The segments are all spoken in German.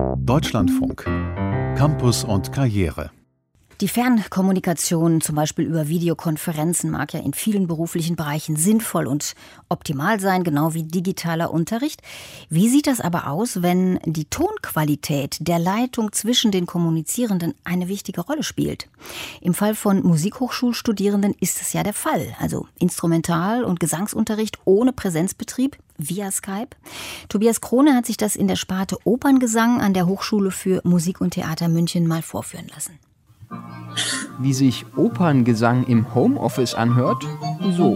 Deutschlandfunk. Campus und Karriere. Die Fernkommunikation, zum Beispiel über Videokonferenzen, mag ja in vielen beruflichen Bereichen sinnvoll und optimal sein, genau wie digitaler Unterricht. Wie sieht das aber aus, wenn die Tonqualität der Leitung zwischen den Kommunizierenden eine wichtige Rolle spielt? Im Fall von Musikhochschulstudierenden ist es ja der Fall. Also Instrumental- und Gesangsunterricht ohne Präsenzbetrieb via Skype. Tobias Krone hat sich das in der Sparte Operngesang an der Hochschule für Musik und Theater München mal vorführen lassen. Wie sich Operngesang im Homeoffice anhört? So.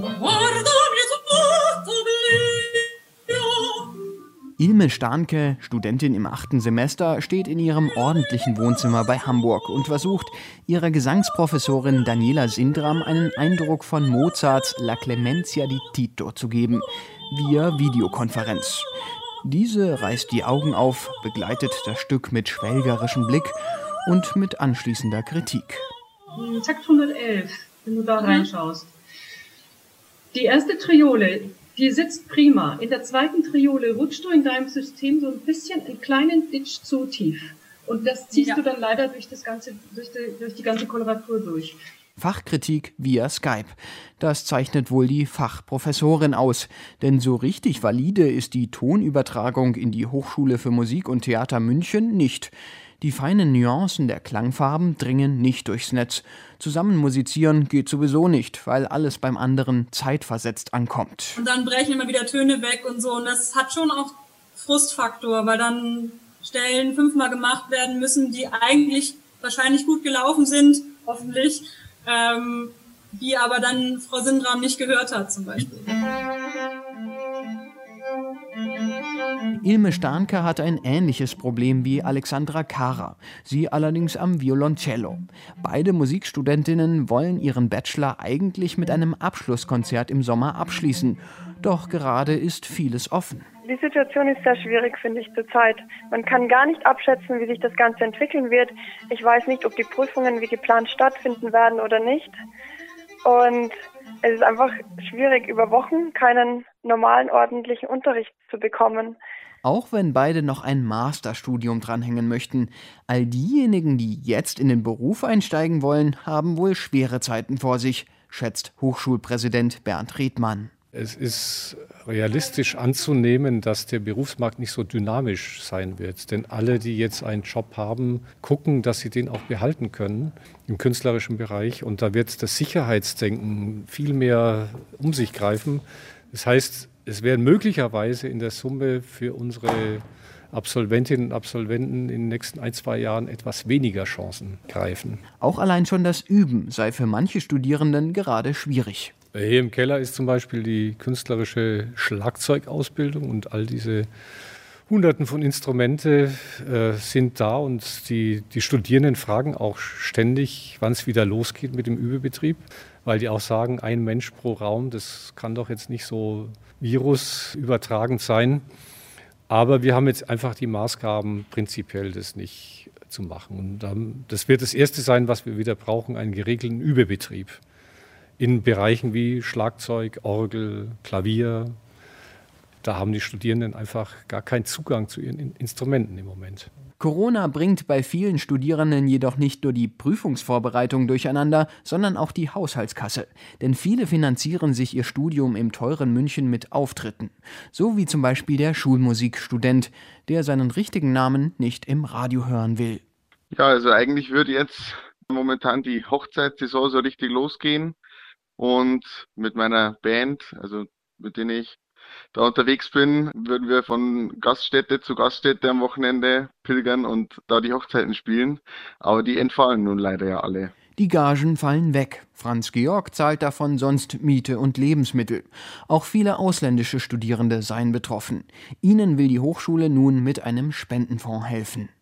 Ilme Starnke, Studentin im 8. Semester, steht in ihrem ordentlichen Wohnzimmer bei Hamburg und versucht, ihrer Gesangsprofessorin Daniela Sindram einen Eindruck von Mozarts La Clemencia di Tito zu geben, via Videokonferenz. Diese reißt die Augen auf, begleitet das Stück mit schwelgerischem Blick und mit anschließender Kritik. Takt 111, wenn du da reinschaust. Die erste Triole, die sitzt prima. In der zweiten Triole rutschst du in deinem System so ein bisschen einen kleinen Ditch zu tief. Und das ziehst du dann leider durch die ganze Koloratur durch. Fachkritik via Skype. Das zeichnet wohl die Fachprofessorin aus. Denn so richtig valide ist die Tonübertragung in die Hochschule für Musik und Theater München nicht. Die feinen Nuancen der Klangfarben dringen nicht durchs Netz. Zusammen musizieren geht sowieso nicht, weil alles beim anderen zeitversetzt ankommt. Und dann brechen immer wieder Töne weg und so. Und das hat schon auch Frustfaktor, weil dann Stellen 5-mal gemacht werden müssen, die eigentlich wahrscheinlich gut gelaufen sind, hoffentlich, die aber dann Frau Sindram nicht gehört hat zum Beispiel. Ilme Starnke hat ein ähnliches Problem wie Alexandra Kara, sie allerdings am Violoncello. Beide Musikstudentinnen wollen ihren Bachelor eigentlich mit einem Abschlusskonzert im Sommer abschließen. Doch gerade ist vieles offen. Die Situation ist sehr schwierig, finde ich, zurzeit. Man kann gar nicht abschätzen, wie sich das Ganze entwickeln wird. Ich weiß nicht, ob die Prüfungen wie geplant stattfinden werden oder nicht. Und es ist einfach schwierig, über Wochen keinen normalen, ordentlichen Unterricht zu bekommen. Auch wenn beide noch ein Masterstudium dranhängen möchten. All diejenigen, die jetzt in den Beruf einsteigen wollen, haben wohl schwere Zeiten vor sich, schätzt Hochschulpräsident Bernd Riedmann. Es ist realistisch anzunehmen, dass der Berufsmarkt nicht so dynamisch sein wird. Denn alle, die jetzt einen Job haben, gucken, dass sie den auch behalten können im künstlerischen Bereich. Und da wird das Sicherheitsdenken viel mehr um sich greifen. Das heißt, es werden möglicherweise in der Summe für unsere Absolventinnen und Absolventen in den nächsten 1-2 Jahren etwas weniger Chancen greifen. Auch allein schon das Üben sei für manche Studierenden gerade schwierig. Hier im Keller ist zum Beispiel die künstlerische Schlagzeugausbildung und all diese Hunderten von Instrumente sind da und die Studierenden fragen auch ständig, wann es wieder losgeht mit dem Übebetrieb, weil die auch sagen, ein Mensch pro Raum, das kann doch jetzt nicht so virusübertragend sein. Aber wir haben jetzt einfach die Maßgaben, prinzipiell das nicht zu machen. Und das wird das Erste sein, was wir wieder brauchen, einen geregelten Übebetrieb. In Bereichen wie Schlagzeug, Orgel, Klavier, da haben die Studierenden einfach gar keinen Zugang zu ihren Instrumenten im Moment. Corona bringt bei vielen Studierenden jedoch nicht nur die Prüfungsvorbereitung durcheinander, sondern auch die Haushaltskasse. Denn viele finanzieren sich ihr Studium im teuren München mit Auftritten. So wie zum Beispiel der Schulmusikstudent, der seinen richtigen Namen nicht im Radio hören will. Ja, also eigentlich würde jetzt momentan die Hochzeitssaison so richtig losgehen. Und mit meiner Band, also mit denen ich da unterwegs bin, würden wir von Gaststätte zu Gaststätte am Wochenende pilgern und da die Hochzeiten spielen. Aber die entfallen nun leider ja alle. Die Gagen fallen weg. Franz Georg zahlt davon sonst Miete und Lebensmittel. Auch viele ausländische Studierende seien betroffen. Ihnen will die Hochschule nun mit einem Spendenfonds helfen.